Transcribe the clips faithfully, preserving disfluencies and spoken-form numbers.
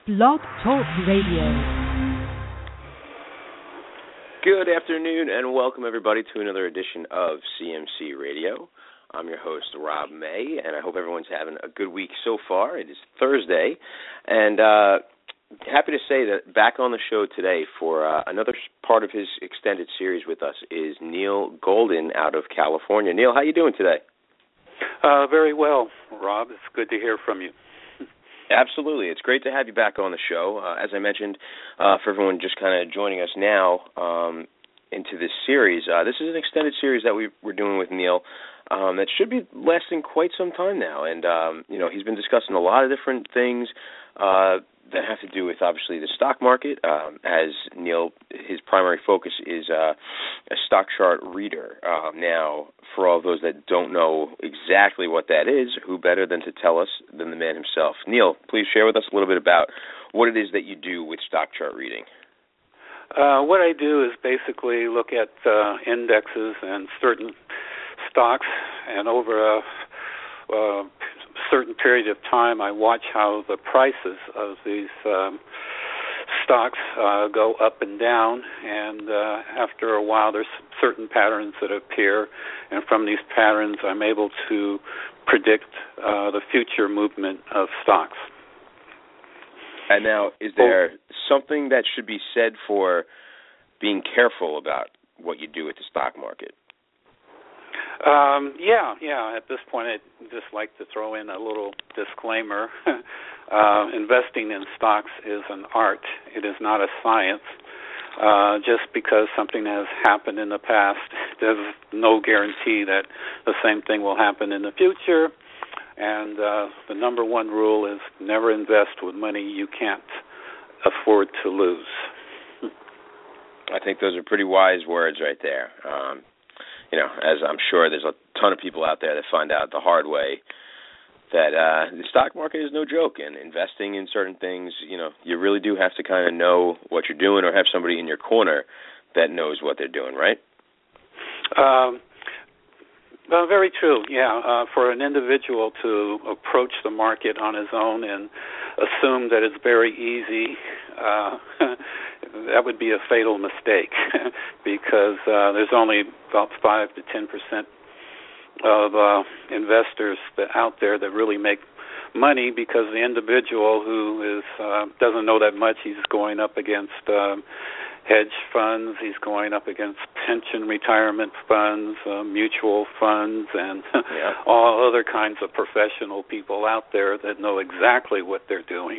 Blog Talk Radio. Good afternoon and welcome everybody to another edition of C M C Radio. I'm your host, Rob May, and I hope everyone's having a good week so far. It is Thursday, and uh, happy to say that back on the show today for uh, another part of his extended series with us is Neil Golden out of California. Neil, how you doing today? Uh, very well, Rob. It's good to hear from you. Absolutely. It's great to have you back on the show. Uh, as I mentioned, uh, for everyone just kind of joining us now um, into this series, uh, this is an extended series that we, we're doing with Neil um, that should be lasting quite some time now. And, um, you know, he's been discussing a lot of different things uh, that have to do with, obviously, the stock market. Um, as Neil, his primary focus is uh, a stock chart reader. Um, now, for all those that don't know exactly what that is, who better than to tell us than the man himself? Neil, please share with us a little bit about what it is that you do with stock chart reading. Uh, what I do is basically look at uh, indexes and certain stocks, and over a, a certain period of time, I watch how the prices of these um, stocks uh, go up and down, and uh, after a while there's certain patterns that appear, and from these patterns I'm able to predict uh, the future movement of stocks. And now, is there something that should be said for being careful about what you do with the stock market? Um, yeah, yeah. At this point, I'd just like to throw in a little disclaimer. uh, investing in stocks is an art. It is not a science. Uh, just because something has happened in the past, there's no guarantee that the same thing will happen in the future. And uh, the number one rule is never invest with money you can't afford to lose. I think those are pretty wise words right there. Um, you know, as I'm sure there's a ton of people out there that find out the hard way that uh, the stock market is no joke, and investing in certain things, you know, you really do have to kind of know what you're doing or have somebody in your corner that knows what they're doing, right? Um, well, very true, yeah. Uh, for an individual to approach the market on his own and assume that it's very easy, uh, that would be a fatal mistake because uh, there's only about five to ten percent of uh, investors that out there that really make money, because the individual who is uh, doesn't know that much, he's going up against um, hedge funds, he's going up against pension retirement funds, uh, mutual funds, and yeah. all other kinds of professional people out there that know exactly what they're doing.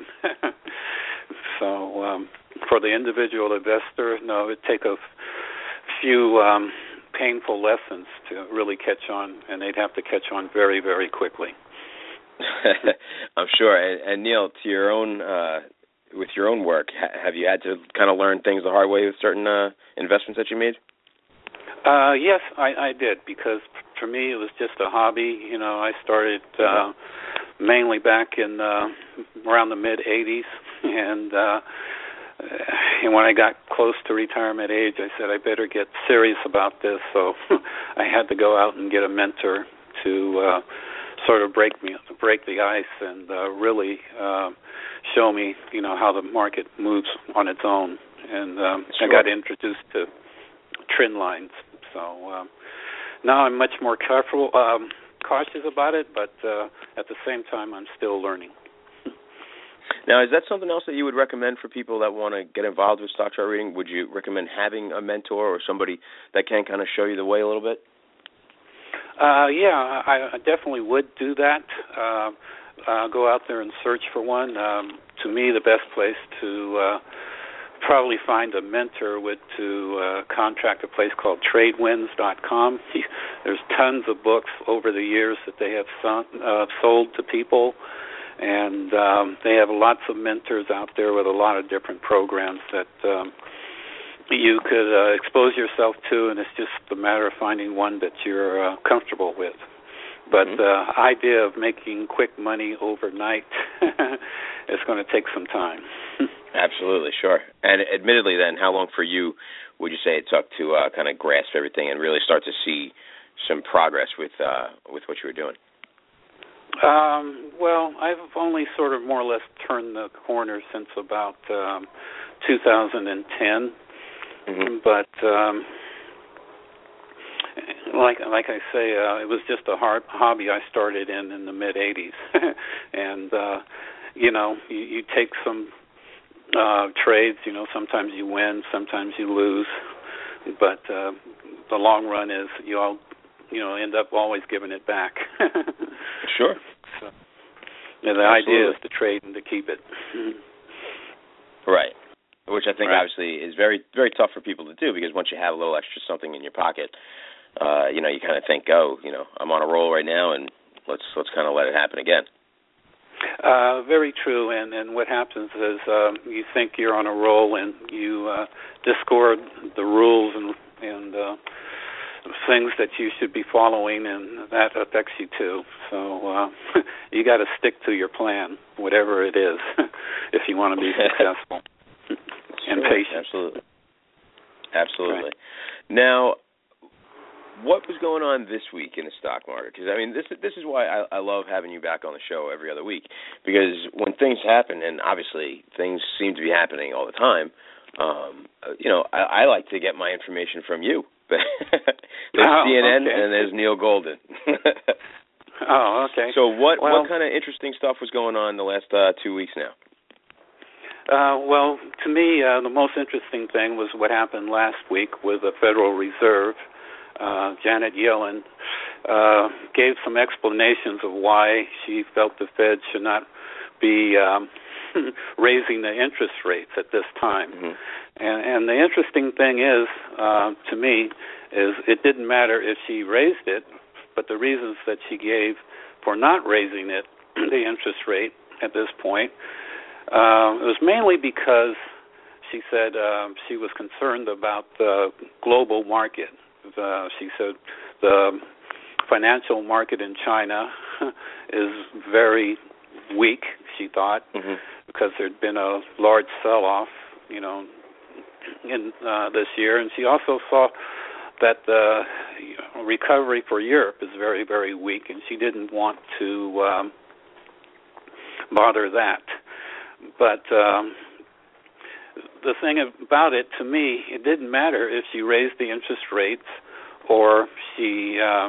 So um, for the individual investor, no, it'd take a few um, painful lessons to really catch on, and they'd have to catch on very, very quickly. I'm sure. And, and Neil, to your own, uh, with your own work, ha- have you had to kind of learn things the hard way with certain uh, investments that you made? Uh, yes, I, I did, because for me it was just a hobby. You know, I started uh, mainly back in uh, around the mid eighties, and uh, and when I got close to retirement age, I said I better get serious about this. So I had to go out and get a mentor to uh, sort of break me, break the ice, and uh, really uh, show me, you know, how the market moves on its own. And um, sure. I got introduced to trend lines. So um, now I'm much more careful, um, cautious about it, but uh, at the same time, I'm still learning. Now, is that something else that you would recommend for people that want to get involved with stock chart reading? Would you recommend having a mentor or somebody that can kind of show you the way a little bit? Uh, yeah, I, I definitely would do that. Uh, uh, go out there and search for one. Um, to me, the best place to uh, probably find a mentor would to uh, contract a place called trade winds dot com. There's tons of books over the years that they have son, uh, sold to people, and um, they have lots of mentors out there with a lot of different programs that um, you could uh, expose yourself to, and it's just a matter of finding one that you're uh, comfortable with. But the mm-hmm. uh, idea of making quick money overnight is going to take some time. Absolutely, sure. And admittedly then, how long for you would you say it took to uh, kind of grasp everything and really start to see some progress with uh, with what you were doing? Um, well, I've only sort of more or less turned the corner since about um, two thousand ten, mm-hmm. but um, like like I say, uh, it was just a hard hobby I started in in the mid eighties, and uh, you know, you, you take some uh, trades. You know, sometimes you win, sometimes you lose, but uh, the long run is you all. You know, end up always giving it back. Sure. So, yeah, the Absolutely. idea is to trade and to keep it. Right. Which I think right. obviously is very, very tough for people to do, because once you have a little extra something in your pocket, uh, you know, you kind of think, oh, you know, I'm on a roll right now, and let's let's kind of let it happen again. Uh, very true. And, and what happens is um, you think you're on a roll, and you uh, discord the rules and and. Uh, things that you should be following, and that affects you too. So uh, you got to stick to your plan, whatever it is, if you want to be successful and sure, patient. Absolutely. Absolutely. Right. Now, what was going on this week in the stock market? Because, I mean, this, this is why I, I love having you back on the show every other week, because when things happen, and obviously things seem to be happening all the time, um, you know, I, I like to get my information from you. There's oh, C N N okay. and there's Neil Golden. Oh, okay. So what well, what kind of interesting stuff was going on the last uh, two weeks now? Uh, well, to me, uh, the most interesting thing was what happened last week with the Federal Reserve. Uh, Janet Yellen uh, gave some explanations of why she felt the Fed should not be um, raising the interest rates at this time. Mm-hmm. And, and the interesting thing is, uh, to me, is it didn't matter if she raised it, but the reasons that she gave for not raising it, the interest rate at this point, uh, it was mainly because she said uh, she was concerned about the global market. Uh, she said the financial market in China is very weak, she thought, mm-hmm. because there'd been a large sell-off, you know, in uh, this year, and she also saw that the you know, recovery for Europe is very, very weak, and she didn't want to um, bother that. But um, the thing about it, to me, it didn't matter if she raised the interest rates or she um,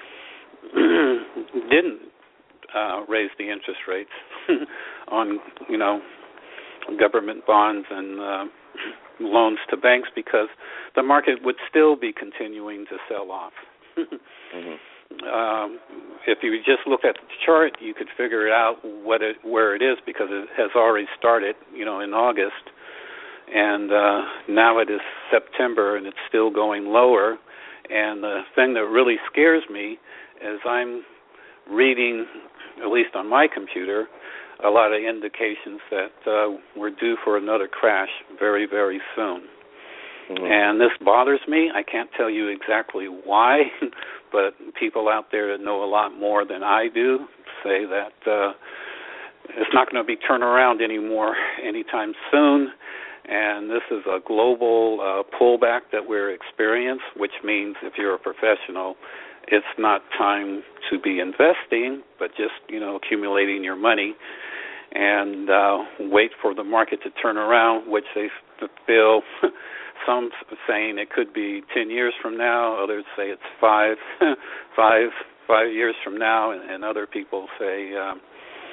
didn't uh, raise the interest rates on, you know, government bonds and uh, loans to banks, because the market would still be continuing to sell off. mm-hmm. um, if you just look at the chart, you could figure it out what it, where it is, because it has already started, you know, in August, and uh, now it is September, and it's still going lower. And the thing that really scares me is I'm reading, at least on my computer, a lot of indications that uh, we're due for another crash very, very soon. Mm-hmm. And this bothers me. I can't tell you exactly why, but people out there that know a lot more than I do say that uh, it's not going to be turned around anymore anytime soon. And this is a global uh, pullback that we're experiencing, which means if you're a professional, it's not time to be investing, but just, you know, accumulating your money and uh, wait for the market to turn around, which they feel, some saying it could be ten years from now, others say it's five, five, five years from now, and, and other people say um,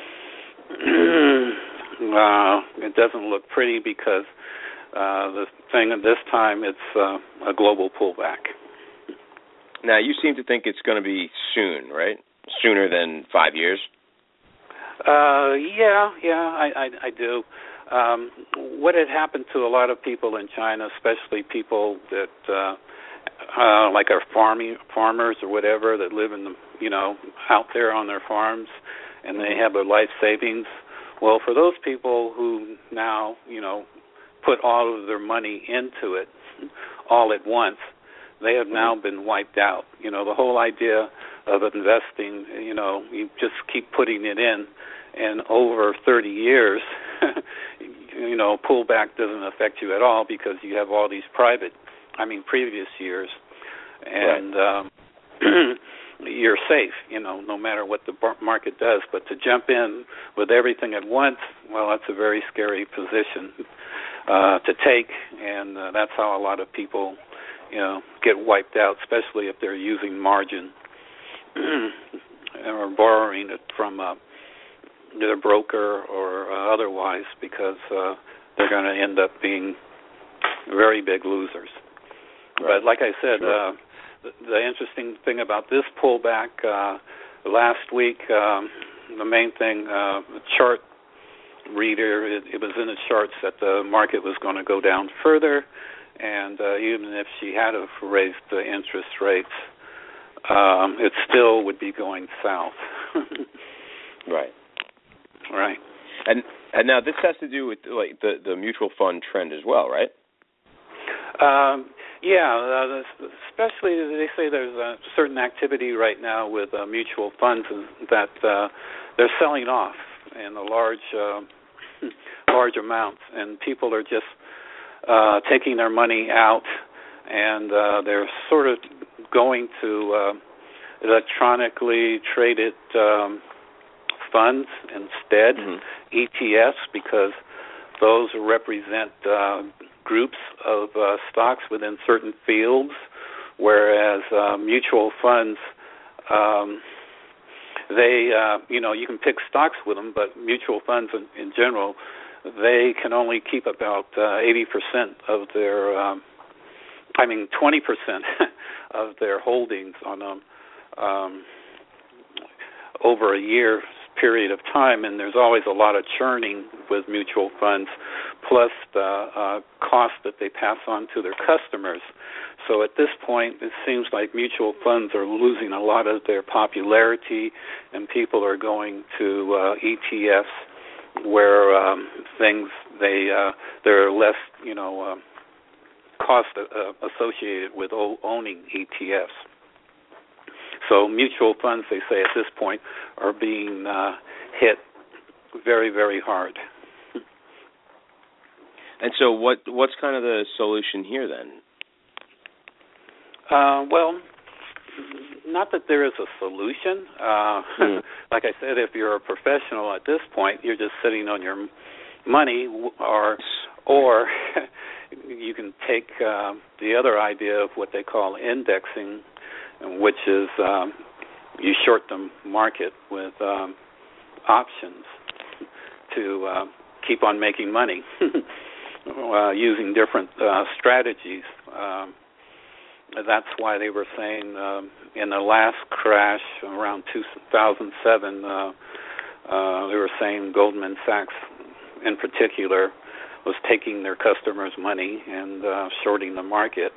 uh, it doesn't look pretty, because uh, the thing at this time, it's uh, a global pullback. Now, you seem to think it's going to be soon, right? Sooner than five years? Uh, yeah, yeah, I, I, I do. Um, what had happened to a lot of people in China, especially people that, uh, uh, like our farming farmers or whatever, that live in the, you know, out there on their farms, and they have their life savings. Well, for those people who now, you know, put all of their money into it all at once, they have now been wiped out. You know, the whole idea of investing, you know, you just keep putting it in, and over thirty years, you know, pullback doesn't affect you at all, because you have all these private, I mean, previous years. And right. um, you're safe, you know, no matter what the market does. But to jump in with everything at once, well, that's a very scary position uh, to take, and uh, that's how a lot of people, you know, get wiped out, especially if they're using margin or borrowing it from uh, their broker or uh, otherwise, because uh, they're going to end up being very big losers. Right. But like I said, sure. uh, the, the interesting thing about this pullback uh, last week, um, the main thing, uh, the chart reader, it, it was in the charts that the market was going to go down further, and uh, even if she had have raised the interest rates, um, it still would be going south. Right. Right. And and now this has to do with like the, the mutual fund trend as well, right? Um, yeah, uh, especially they say there's a certain activity right now with uh, mutual funds that uh, they're selling off in a large uh, large amounts, and people are just uh, taking their money out, and uh, they're sort of going to uh, electronically traded um, funds instead, mm-hmm. E T Fs, because those represent uh, groups of uh, stocks within certain fields, whereas uh, mutual funds, um, they, uh, you know, you can pick stocks with them, but mutual funds in, in general, they can only keep about uh, eighty percent of their, um, I mean, twenty percent of their holdings on them um, over a year period of time, and there's always a lot of churning with mutual funds, plus the uh, cost that they pass on to their customers. So at this point, it seems like mutual funds are losing a lot of their popularity, and people are going to uh, E T Fs where um, things they uh, there are less, you know, uh, cost uh, associated with o- owning E T Fs. So mutual funds, they say at this point, are being uh, hit very, very hard. And so what what's kind of the solution here then? Uh, well, not that there is a solution. Uh, mm. Like I said, if you're a professional at this point, you're just sitting on your money, or or you can take uh, the other idea of what they call indexing, which is um, you short the market with um, options to uh, keep on making money uh, using different uh, strategies. Um, that's why they were saying um, in the last crash around two thousand seven, uh, uh, they were saying Goldman Sachs in particular was taking their customers' money and uh, shorting the market.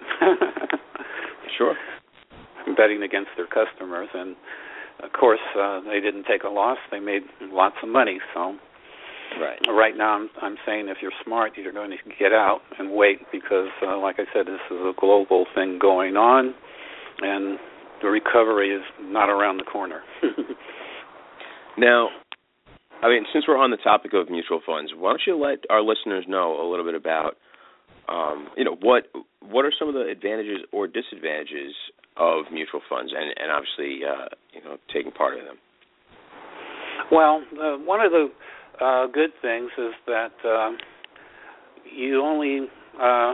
Sure. Betting against their customers, and of course uh, they didn't take a loss. They made lots of money. So right, right now I'm, I'm saying if you're smart, you're going to get out and wait, because uh, like I said, this is a global thing going on, and the recovery is not around the corner. Now, I mean, since we're on the topic of mutual funds, why don't you let our listeners know a little bit about, um, you know, what what are some of the advantages or disadvantages of mutual funds, and, and obviously, uh, you know, taking part in them? Well, uh, one of the uh, good things is that uh, you only uh,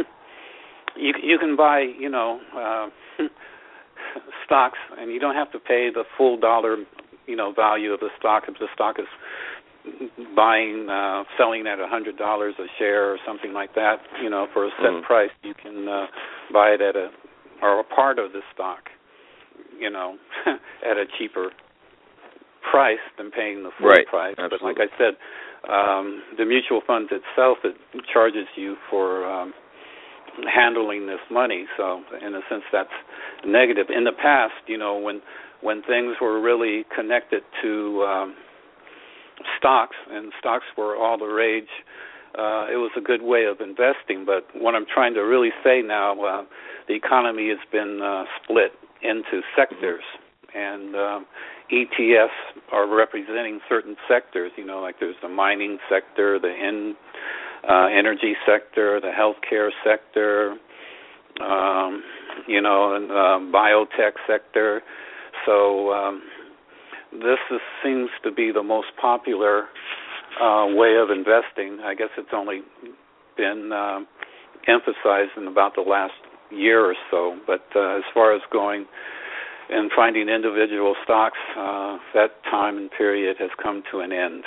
you you can buy, you know, uh, stocks, and you don't have to pay the full dollar, you know, value of the stock. If the stock is buying, uh, selling at a hundred dollars a share or something like that, you know, for a set mm-hmm. price, you can uh, buy it at a or a part of the stock, you know, at a cheaper price than paying the full right. price. Absolutely. But like I said, um, the mutual fund itself, it charges you for um, handling this money. So in a sense, that's negative. In the past, you know, when when things were really connected to um, stocks, and stocks were all the rage, Uh, it was a good way of investing. But what I'm trying to really say now, uh, the economy has been uh, split into sectors, and um, E T Fs are representing certain sectors. You know, like there's the mining sector, the in, uh, energy sector, the healthcare sector, um, you know, and uh, biotech sector. so um, this is, seems to be the most popular uh, way of investing. I guess it's only been uh, emphasized in about the last year or so. But uh, as far as going and finding individual stocks, uh, that time and period has come to an end.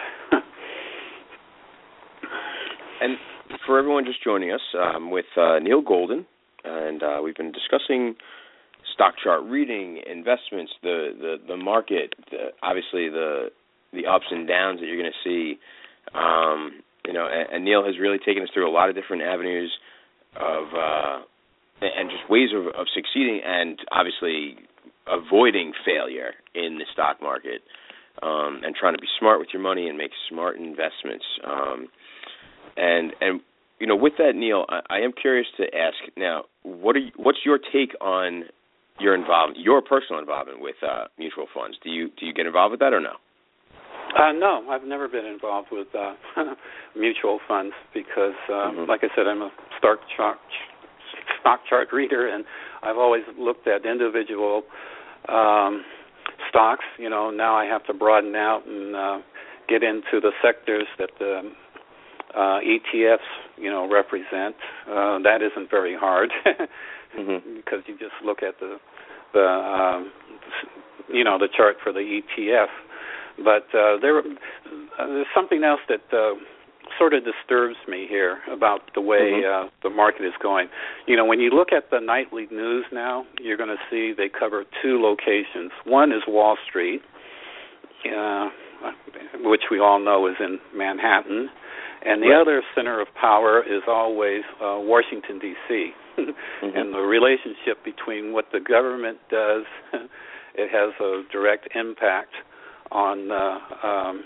And for everyone just joining us, um, with uh, Neil Golden, and uh, we've been discussing stock chart reading, investments, the the, the market, the, obviously the the ups and downs that you're going to see. Um, you know, and, and Neil has really taken us through a lot of different avenues of uh, and just ways of, of succeeding and obviously avoiding failure in the stock market, um, and trying to be smart with your money and make smart investments. Um, and and you know, with that, Neil, I, I am curious to ask now, what are you, what's your take on your involvement, your personal involvement with uh, mutual funds? Do you do you get involved with that or no? Uh, no, I've never been involved with uh, mutual funds because, uh, mm-hmm. like I said, I'm a stock chart, stock chart reader, and I've always looked at individual um, stocks. You know, now I have to broaden out and uh, get into the sectors that the uh, E T Fs, you know, represent. Uh, that isn't very hard mm-hmm. because you just look at the the um, you know the chart for the E T F. But uh, there, uh, there's something else that uh, sort of disturbs me here about the way mm-hmm. uh, the market is going. You know, when you look at the nightly news now, you're going to see they cover two locations. One is Wall Street, uh, which we all know is in Manhattan, and the right. other center of power is always uh, Washington, D C mm-hmm. And the relationship between what the government does, it has a direct impact on uh, um,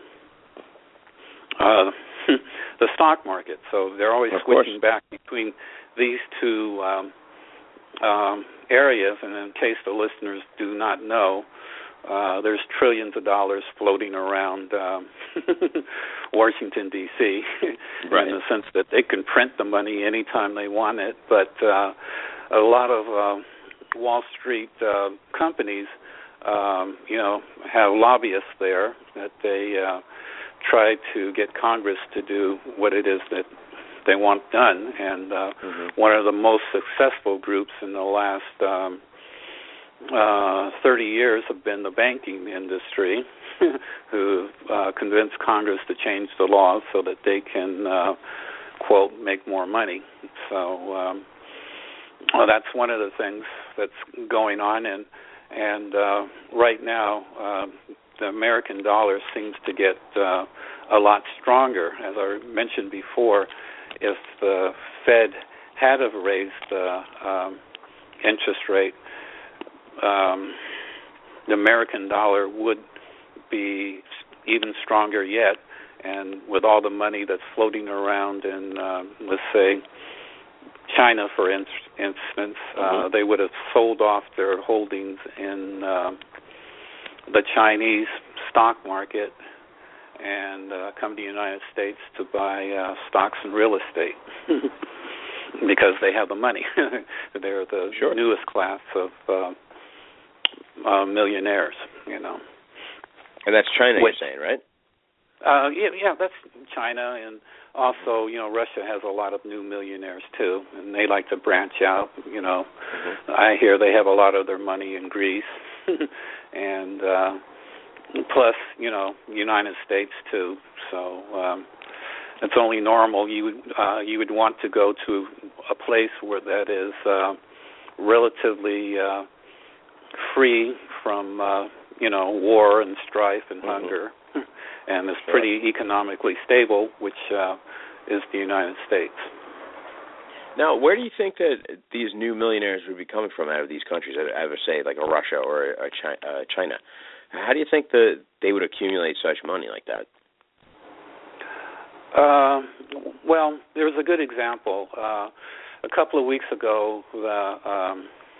uh, the stock market. So they're always of switching course. back between these two um, um, areas. And in case the listeners do not know, uh, there's trillions of dollars floating around um, Washington, D C right. in the sense that they can print the money anytime they want it. But uh, a lot of uh, Wall Street uh, companies Um, you know, have lobbyists there that they uh, try to get Congress to do what it is that they want done. And uh, mm-hmm. one of the most successful groups in the last um, uh, thirty years have been the banking industry, who uh, convinced Congress to change the laws so that they can, uh, quote, make more money. So um, well, that's one of the things that's going on. And And uh, right now, uh, the American dollar seems to get uh, a lot stronger. As I mentioned before, if the Fed had have raised the uh, um, interest rate, um, the American dollar would be even stronger yet. And with all the money that's floating around in, uh, let's say, China, for instance, uh, mm-hmm. they would have sold off their holdings in uh, the Chinese stock market and uh, come to the United States to buy uh, stocks and real estate because they have the money. They're the sure. newest class of uh, uh, millionaires, you know. And that's China, Which, you're saying, right? Uh, yeah, yeah, that's China, and also, you know, Russia has a lot of new millionaires too, and they like to branch out. You know, mm-hmm. I hear they have a lot of their money in Greece, and uh, plus, you know, United States too. So um, it's only normal you would uh, you would want to go to a place where that is uh, relatively uh, free from uh, you know war and strife and mm-hmm. hunger. And it's pretty economically stable, which uh, is the United States. Now, where do you think that these new millionaires would be coming from out of these countries, I would say, like a Russia or a China? How do you think that they would accumulate such money like that? Uh, well, there's a good example. Uh, a couple of weeks ago, the um,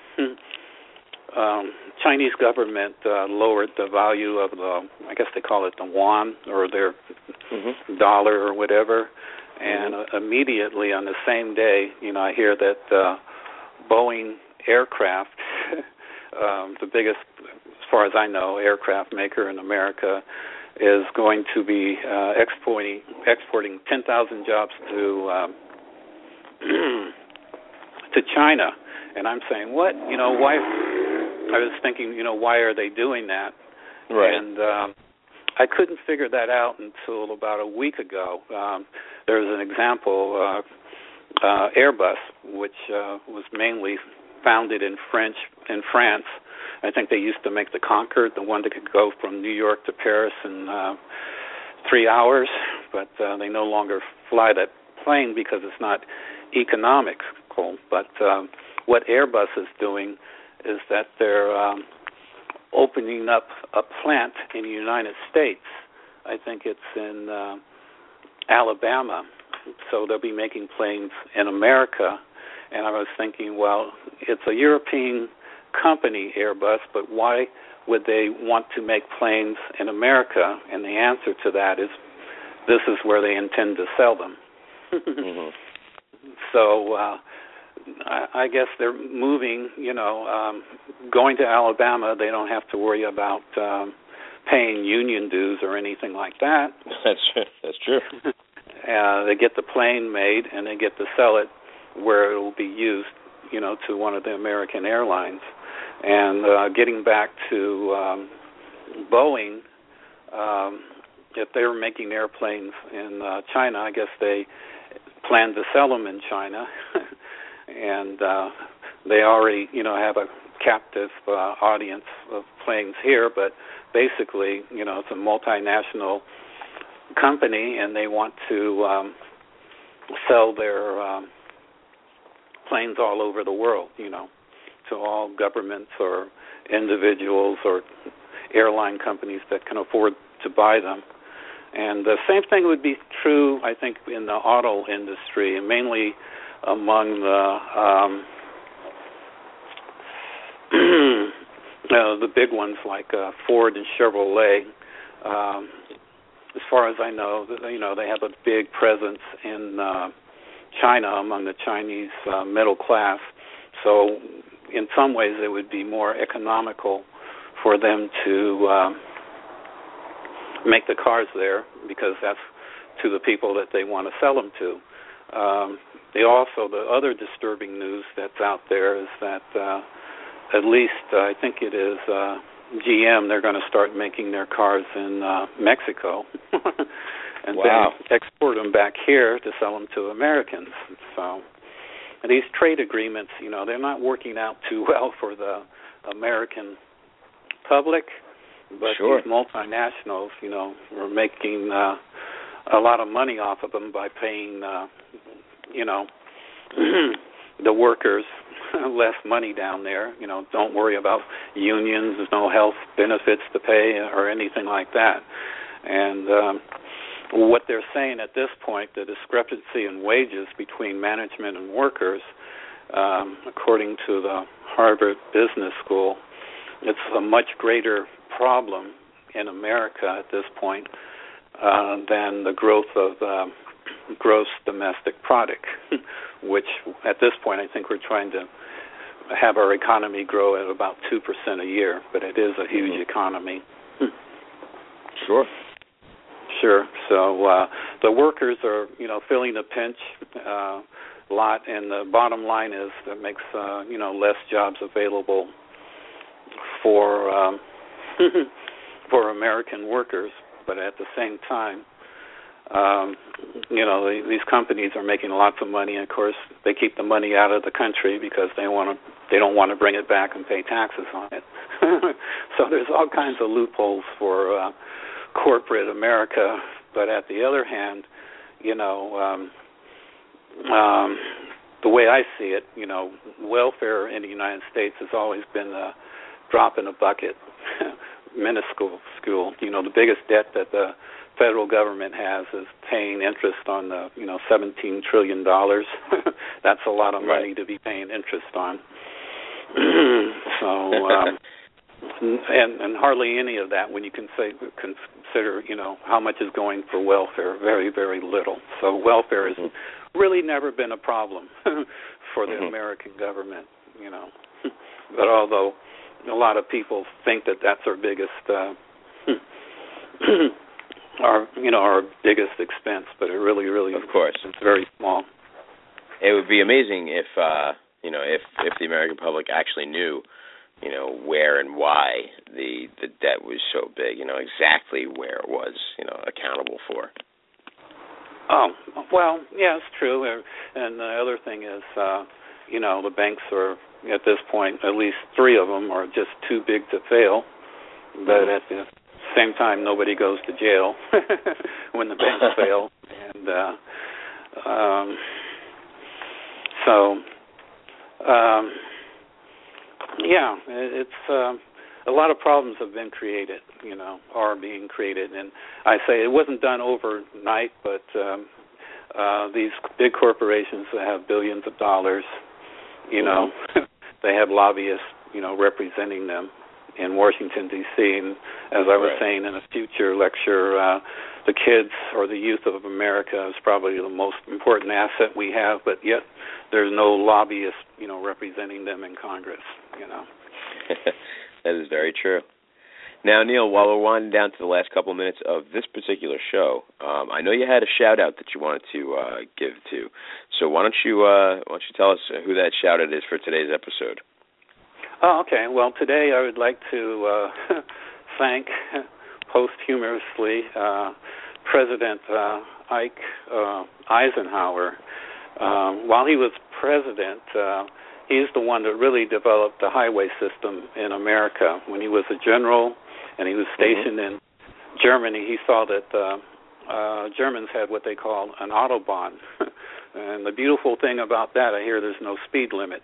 Um, Chinese government uh, lowered the value of the, I guess they call it the yuan, or their mm-hmm. dollar or whatever, and mm-hmm. uh, immediately on the same day, you know, I hear that uh, Boeing aircraft, um, the biggest, as far as I know, aircraft maker in America is going to be uh, exporting exporting ten thousand jobs to um, to China. And I'm saying, what? You know, why? I was thinking, you know, why are they doing that? Right. And um, I couldn't figure that out until about a week ago. Um, there was an example, uh, uh, Airbus, which uh, was mainly founded in French in France. I think they used to make the Concorde, the one that could go from New York to Paris in uh, three hours, but uh, they no longer fly that plane because it's not economical. But um, what Airbus is doing is that they're um, opening up a plant in the United States. I think it's in uh, Alabama, so they'll be making planes in America. And I was thinking, well, it's a European company, Airbus, but why would they want to make planes in America? And the answer to that is this is where they intend to sell them. mm-hmm. So uh, I, I guess they're moving, you know, um, going to Alabama, they don't have to worry about um, paying union dues or anything like that. That's true. That's true. uh, they get the plane made, and they get to sell it where it will be used, you know, to one of the American airlines. And uh, getting back to um, Boeing, um, if they were making airplanes in uh, China, I guess they plan to sell them in China. and uh, they already, you know, have a captive uh, audience of planes here, but basically, you know, it's a multinational company, and they want to um, sell their um, planes all over the world, you know, to all governments or individuals or airline companies that can afford to buy them. And the same thing would be true, I think, in the auto industry, and mainly among the um, uh, the big ones like uh, Ford and Chevrolet. Um, as far as I know, you know, they have a big presence in uh, China among the Chinese uh, middle class. So in some ways it would be more economical for them to um, make the cars there because that's to the people that they want to sell them to. Um, they also, the other disturbing news that's out there is that uh, at least uh, I think it is uh, G M, they're going to start making their cars in uh, Mexico and wow. then export them back here to sell them to Americans. So and these trade agreements, you know, they're not working out too well for the American public, but sure. these multinationals, you know, are making uh, a lot of money off of them by paying, uh, you know, the workers less money down there. You know, don't worry about unions. There's no health benefits to pay or anything like that. And um, what they're saying at this point, the discrepancy in wages between management and workers, um, according to the Harvard Business School, it's a much greater problem in America at this point uh, than the growth of uh, gross domestic product, which at this point I think we're trying to have our economy grow at about two percent a year, but it is a huge mm-hmm. economy. Sure. Sure. So uh, the workers are, you know, feeling the pinch uh, a lot, and the bottom line is that makes, uh, you know, less jobs available for um, for American workers, but at the same time, um, you know, the, these companies are making lots of money, and of course, they keep the money out of the country because they want to, they don't want to bring it back and pay taxes on it. So there's all kinds of loopholes for uh, corporate America, but at the other hand, you know, um, um, the way I see it, you know, welfare in the United States has always been a drop in a bucket, minuscule school. You know, the biggest debt that the federal government has is paying interest on the, you know, seventeen trillion dollars. That's a lot of money right. to be paying interest on. so, um, and, and hardly any of that when you can say, consider, you know, how much is going for welfare. Very, very little. So welfare has mm-hmm. really never been a problem for the mm-hmm. American government, you know. But although a lot of people think that that's our biggest, uh, our you know our biggest expense, but it really, really, of course, it's very small. It would be amazing if uh, you know if if the American public actually knew, you know, where and why the the debt was so big. You know, exactly where it was, you know, accountable for. Oh, well, yeah, it's true. And the other thing is, uh, you know, the banks are, at this point, at least three of them are just too big to fail. But at the same time, nobody goes to jail when the banks fail. And uh, um, so, um, yeah, it's... Uh, a lot of problems have been created, you know, are being created. And I say it wasn't done overnight, but um, uh, these big corporations that have billions of dollars, you know, they have lobbyists, you know, representing them in Washington, D C And as I was right. saying in a future lecture, uh, the kids or the youth of America is probably the most important asset we have, but yet there's no lobbyist, you know, representing them in Congress, you know. That is very true. Now, Neil, while we're winding down to the last couple of minutes of this particular show, um, I know you had a shout-out that you wanted to uh, give to. So why don't you uh, why don't you tell us who that shout-out is for today's episode? Oh, okay. Well, today I would like to uh, thank posthumously uh, President uh, Ike uh, Eisenhower. Um, while he was president, uh, he's the one that really developed the highway system in America. When he was a general and he was stationed mm-hmm. in Germany, he saw that uh, uh, Germans had what they call an Autobahn. And the beautiful thing about that, I hear there's no speed limit.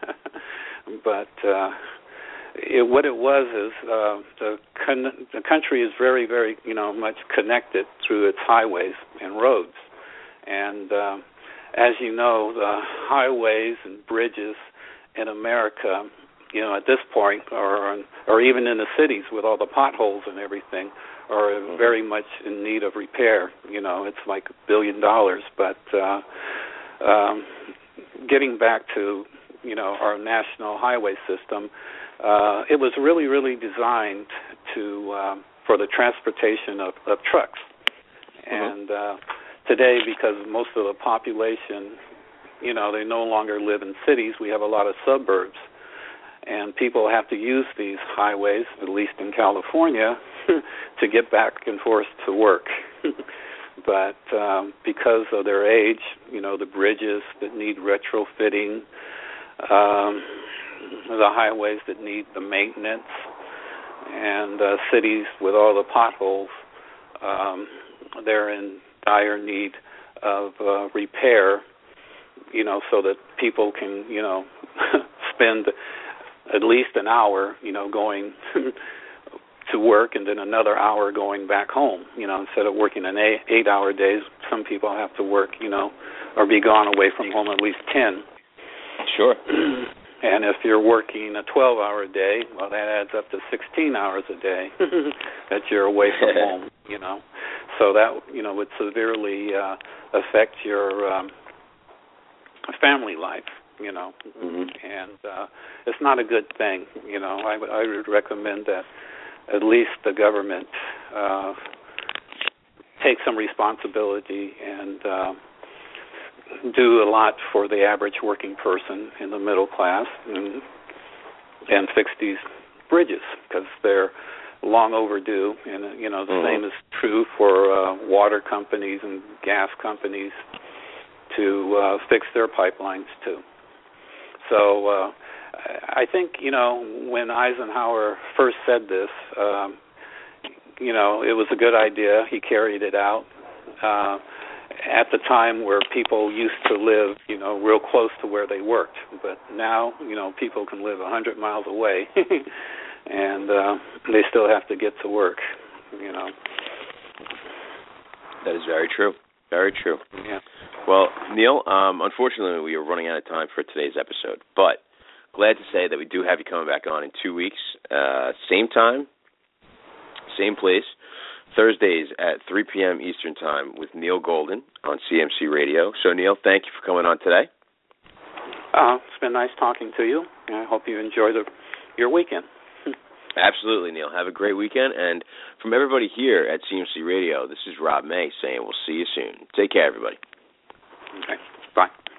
But uh, it, what it was is uh, the, con- the country is very, very, you know, much connected through its highways and roads. And uh, as you know, the highways and bridges in America, you know, at this point, or or even in the cities with all the potholes and everything, are mm-hmm. very much in need of repair. You know, it's like a billion dollars. But uh, um, getting back to, you know, our national highway system, uh, it was really, really designed to um, for the transportation of, of trucks. Mm-hmm. And uh, today, because most of the population, you know, they no longer live in cities, we have a lot of suburbs. And people have to use these highways, at least in California, to get back and forth to work. But um, because of their age, you know, the bridges that need retrofitting, um, the highways that need the maintenance, and uh, cities with all the potholes, um, they're in dire need of uh, repair, you know, so that people can, you know, spend at least an hour, you know, going to work and then another hour going back home. You know, instead of working an eight, eight-hour days, some people have to work, you know, or be gone away from home at least ten. Sure. And if you're working a twelve-hour day, well, that adds up to sixteen hours a day that you're away from home, you know. So that, you know, would severely uh, affect your um, family life, you know. Mm-hmm. And uh, it's not a good thing, you know. I would, I would recommend that at least the government uh, take some responsibility and uh, do a lot for the average working person in the middle class and, and fix these bridges, because they're long overdue. And, you know, the mm-hmm. same is true for uh, water companies and gas companies to uh, fix their pipelines, too. So uh, I think, you know, when Eisenhower first said this, um, you know, it was a good idea. He carried it out uh, at the time where people used to live, you know, real close to where they worked. But now, you know, people can live one hundred miles away, and uh, they still have to get to work, you know. That is very true. Very true. Yeah. Well, Neil, um, unfortunately, we are running out of time for today's episode, but glad to say that we do have you coming back on in two weeks, uh, same time, same place, Thursdays at three p.m. Eastern Time with Neil Golden on C M C Radio. So, Neil, thank you for coming on today. Uh, it's been nice talking to you, and I hope you enjoy the, your weekend. Absolutely, Neil. Have a great weekend. And from everybody here at C M C Radio, this is Rob May saying we'll see you soon. Take care, everybody. Okay. Bye.